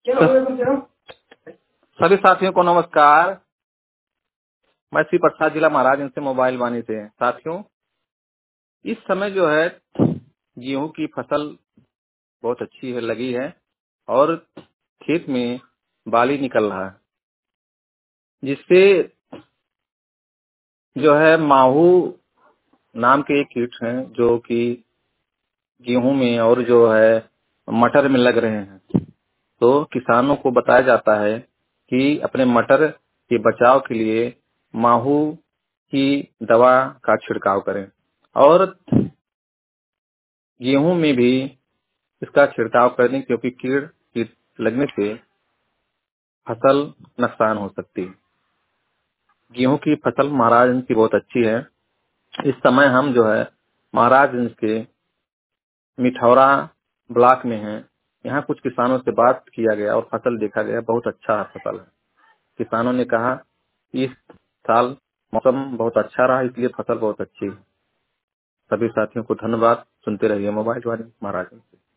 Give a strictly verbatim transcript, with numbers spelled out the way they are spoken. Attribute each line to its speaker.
Speaker 1: सभी साथियों को नमस्कार। मैं श्री प्रसाद, जिला महाराज से मोबाइल वाणी से। साथियों, इस समय जो है गेहूं की फसल बहुत अच्छी है, लगी है और खेत में बाली निकल रहा है, जिससे जो है माहू नाम के एक कीट हैं जो कि गेहूं में और जो है मटर में लग रहे हैं। तो किसानों को बताया जाता है कि अपने मटर के बचाव के लिए माहू की दवा का छिड़काव करें और गेहूं में भी इसका छिड़काव करें, क्योंकि कीड़ कीट लगने से फसल नुकसान हो सकती है। गेहूं की फसल महाराजगंज की बहुत अच्छी है। इस समय हम जो है महाराजगंज के मिठौरा ब्लॉक में हैं। यहाँ कुछ किसानों से बात किया गया और फसल देखा गया, बहुत अच्छा फसल है। किसानों ने कहा कि इस साल मौसम बहुत अच्छा रहा, इसलिए फसल बहुत अच्छी है। सभी साथियों को धन्यवाद। सुनते रहिए मोबाइल वाणी महाराज से।